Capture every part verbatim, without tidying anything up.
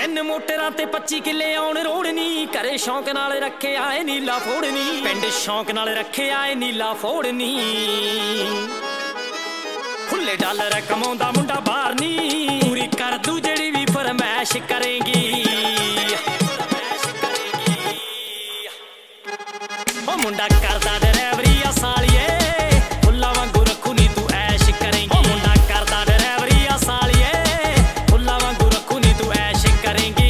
ਤਿੰਨ ਮੋਟਰਾਂ ਤੇ ਪੱਚੀ ਕਿੱਲੇ ਆਉਣ ਰੋੜਨੀ ਘਰੇ ਸ਼ੌਂਕ ਨਾਲ ਰੱਖੇ ਆਏ ਨੀਲਾ ਫੋੜਨੀ ਪਿੰਡ ਸ਼ੌਂਕ ਨਾਲ ਰੱਖੇ ਆਏ ਨੀਲਾ ਫੋੜਨੀ ਖੁੱਲੇ ਡਾਲਰ ਕਮਾਉਂਦਾ ਮੁੰਡਾ ਬਾਹਰ ਨੀ ਪੂਰੀ ਕਰ ਦੂ ਜਿਹੜੀ ਵੀ ਫਰਮੈਸ਼ ਕਰੇਗੀ ਉਹ ਮੁੰਡਾ ਕਰਦਾ ਡਰਾਈਵਰੀ ਆ ਸਾਲੀਏ ਫੁੱਲਾਂ ਵਾਂਗੂ ਰੱਖੂ ਨੀ ਤੂੰ ਐਸ਼ ਕਰੇਂਗੀ ਉਹ ਮੁੰਡਾ ਕਰਦਾ ਡਰਾਈਵਰੀ ਆ ਸਾਲੀਏ ਫੁੱਲਾਂ ਵਾਂਗੂ ਰੱਖੂ ਨੀ ਤੂੰ ਐਸ਼ ਕਰੇਂਗੀ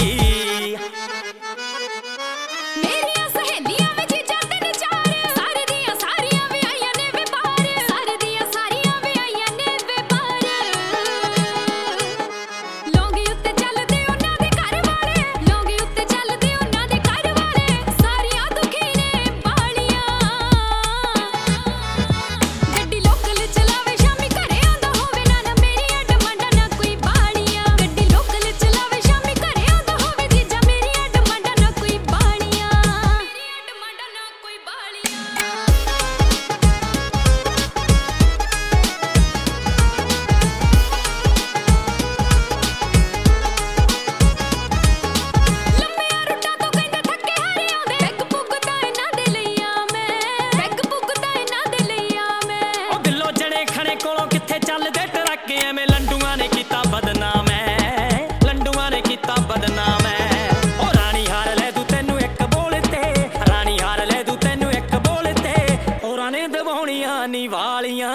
ਮੇਰੀਆਂ ਸਹੇਲੀਆਂ ਵਿੱਚ ਜਾਂਦੇ ਨੇ ਚਾਰ ਸਾਰੇ ਦੀਆਂ ਸਾਰੀਆਂ ਵੀ ਆਈਆਂ ਨੇ ਵੇ ਬਾਹਰ ਸਾਰੇ ਦੀਆਂ ਸਾਰੀਆਂ ਵੀ ਆਈਆਂ ਨੇ ਵੇ ਬਾਹਰ ਲੌਂਗੀ ਉੱਤੇ ਚੱਲਦੇ ਉਹਨਾਂ ਦੇ ਘਰ ਵਾਲੇ ਲੌਂਗੀ ਉੱਤੇ ਚੱਲਦੇ ਉਹਨਾਂ ਦੇ ਘਰ ਵਾਲੇ ਸਾਰੀਆਂ ਦੁਖੀ ਨੇ ਬਾਲੀਆਂ ਗੱਡੀ ਲੋਕਲ ਚਲਾਵੇ ਸ਼ਾਮੀ ਘਰੇ ਆਉਂਦਾ ਹੋਵੇ ਨਾ ਨਾ ਮੇਰੀਆਂ ਡਿਮਾਂਡਾਂ ਨਾ ਕੋਈ ਬਾਲੀਆਂ ਗੱਡੀ ਲੋਕਲ ਚਲਾਵੇ ਸ਼ਾਮੀ ਘਰੇ ਆਉਂਦਾ ਹੋਵੇ ਜੀਜਾ ਮੇਰੀਆਂ ਡਿਮਾਂਡਾਂ ਨਾ ਕੋਈ ਬਾਲੀਆਂ ਮੇਰੀਆਂ ਡਿਮਾਂਡਾਂ ਨਾ ਕੋਈ ਬਾਲੀਆਂ ਲੰਮੀਆਂ ਰੁੱਟਾਂ ਤੋਂ ਕਹਿੰਦੇ ਥੱਕੇ ਹਾਰੇ ਆਉਂਦੇ ਬੈਗ ਪੁੱਗਦਾ ਇਹਨਾਂ ਦੇ ਲਈ ਆ ਮੈਂ ਬੈਗ ਪੁੱਗਦਾ ਇਹਨਾਂ ਦੇ ਲਈ ਆ ਮੈਂ ਉਹ ਦਿਲੋਂ ਜਣੇ ਖਣੇ ਕੋਲੋਂ ਕਿੱਥੇ ਚੱਲਦੇ ਟਰੱਕ ਐਵੇਂ ਲੰਡੂਆਂ ਨੇ ਕੀਤਾ ਬਦਨਾਮ ਐ ਲੰਡੂਆਂ ਨੇ ਕੀਤਾ ਬਦਨਾਮ ਐ ਉਹ ਰਾਣੀ ਹਾਰ ਲੈ ਦੂ ਤੈਨੂੰ ਇੱਕ ਬੋਲ ਤੇ ਰਾਣੀ ਹਾਰ ਲੈ ਦੂ ਤੈਨੂੰ ਇੱਕ ਬੋਲ ਤੇ ਹੋਰਾਂ ਨੇ ਦਬਾਉਣੀਆਂ ਨੀ ਵਾਲੀਆਂ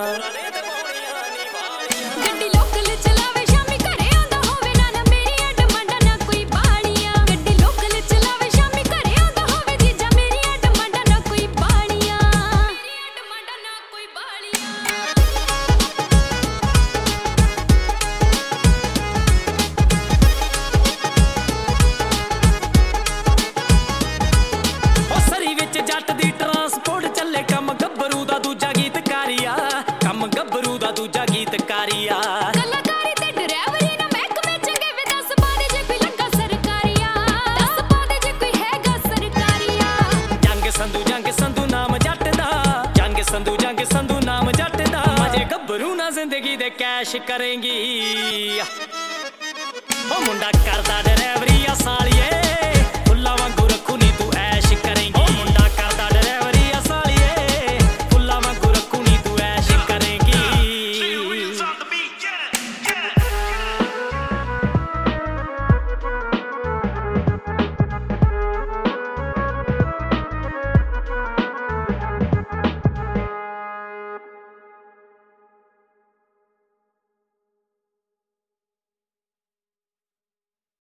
ਗੱਡੀ ਲੋਕਲ ਚਲਾਵੇ ਸ਼ਾਮੀ ਘਰੇ ਆਉਂਦਾ ਹੋਵੇ ਨਾ ਨਾ ਮੇਰੀਆਂ ਡਿਮਾਂਡਾਂ ਨਾ ਕੋਈ ਬਾਲੀਆਂ ਗੱਡੀ ਲੋਕਲ ਚਲਾਵੇ ਸ਼ਾਮੀ ਘਰੇ ਆਉਂਦਾ ਹੋਵੇ ਜੀਜਾ ਮੇਰੀਆਂ ਡਿਮਾਂਡਾਂ ਨਾ ਕੋਈ ਬਾਲੀਆਂ ਮੇਰੀਆਂ ਡਿਮਾਂਡਾਂ ਨਾ ਕੋਈ ਬਾਲੀਆਂ ਉਹ ਸਰੀ ਵਿੱਚ ਜੱਟ ਦੀ ਟਰਾਂਸਪੋਰਟ ਚੱਲੇ ਕੰਮ ਗੱਭਰੂ ਦਾ ਦੂਜਾ ਗੀਤਕਾਰੀਆ ਕੰਮ ਗੱਭਰੂ ਦਾ ਦੂਜਾ ਗੀਤਕਾਰੀਆ ਕਲਾਕਾਰੀ ਤੇ ਡਰਾਈਵਰੀ ਨਾ ਮਹਿਕਮੇ ਚੰਗੇ ਵੇ ਦੱਸ ਪਾ ਦੇ ਜੇ ਕੋਈ ਲੱਗਾ ਸਰਕਾਰੀਆ ਦੱਸ ਪਾ ਦੇ ਜੇ ਕੋਈ ਹੈਗਾ ਸਰਕਾਰੀਆ ਜੰਗ ਸੰਧੂ ਜੰਗ ਸੰਧੂ ਨਾਮ ਜੱਟ ਦਾ ਜੰਗ ਸੰਧੂ ਜੰਗ ਸੰਧੂ ਨਾਮ ਜੱਟ ਦਾ ਮਜੇ ਗੱਭਰੂ ਨਾ ਜ਼ਿੰਦਗੀ ਦੇ ਕੈਸ਼ ਕਰੇਂਗੀ ਉਹ ਮੁੰਡਾ ਕਰਦਾ ਡਰਾਈਵਰੀ ਆ ਸਾਲੀਏ